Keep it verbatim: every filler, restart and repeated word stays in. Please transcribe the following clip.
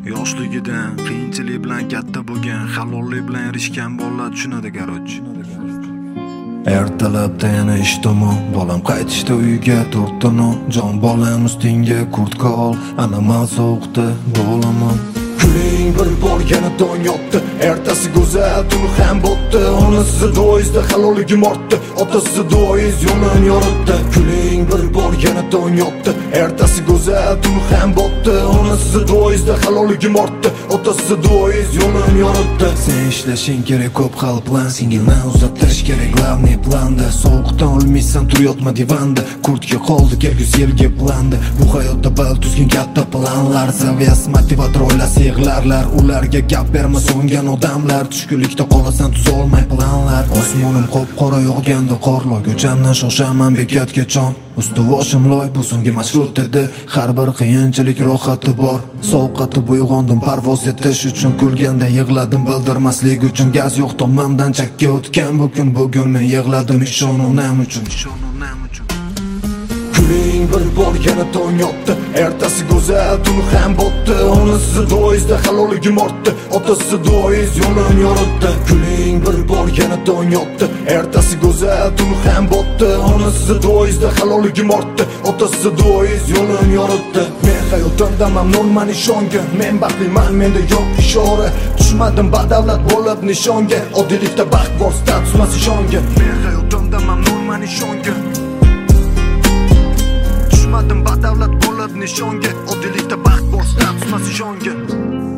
Yoshligidan qiyinchilik bilan katta bo'lgan, halollik bilan erishgan bolalar tushunadi garoj. Ertalabda yana ish tomon, bolam qaytishda uyga to'rtta non. Jon bolam ustingga kurtka ol, ana men sovuqda bo'laman. Kuling bir bor yana tong yotdi, ertasi go'zal tuni ham botdi. Onasi doizda halolligim ortdi, otasi doiz yo'lin yoritdi. Kuling bir bor yana tong yotdi, ertasi go'zal tuni ham botdi. Onasi doizda halolligim ortdi, otasi doiz yo'lin yoritdi. Sen ishlashing kerak ko'p xil plan, singilni uzatirish kerak glavniy planda. Sovuqdan o'lmaysan, tur yotma divanda, kurtka qoldi kelgusi yilga planda. Bu hayotda bal tuzgin katta planlar, zaviyas motivator o'ylasa yig'larlar. Ularga gap berma so'ngan odamlar, tushkunlikda qolasan tuza olmay planlar. Osmonim qop-qora yog'ganda qorlar, ko'chamdan shoshaman bekatgacha. Usti-boshim loy, bu so'nggi mashrut edi. Har bir qiyinchilik rohati bor. Sovqatib uyg'ondim parvoz etish uchun, kulganda yig'ladim bildirmaslik uchun. Gaz yo'q tomamdan chakka o'tgan bu kun, bugun men yig'ladim ishonunam uchun. Kuling bir bor yana tong yotdi, ertasi go'zal tuni ham botdi. Onasi doizda halolligim ortdi, otasi doiz yo'lin yoritdi. Kuling bir bor yana tong yotdi, ertasi go'zal tuni ham botdi. Onasi doizda halolligim ortdi, otasi doiz yo'lin yoritdi. Men hayotimda mamnunman ishonga, men baxtliman, menda yo'q ishora. Tushmadim badavlat bo'lib nishonga, oddiylikda baxt bor, statusmas ishonga. Men hayotimda mamnunman ishonga, tushmadim badavlat bo'lib nishonga, oddiylikda baxt bor, statusmas ishonga.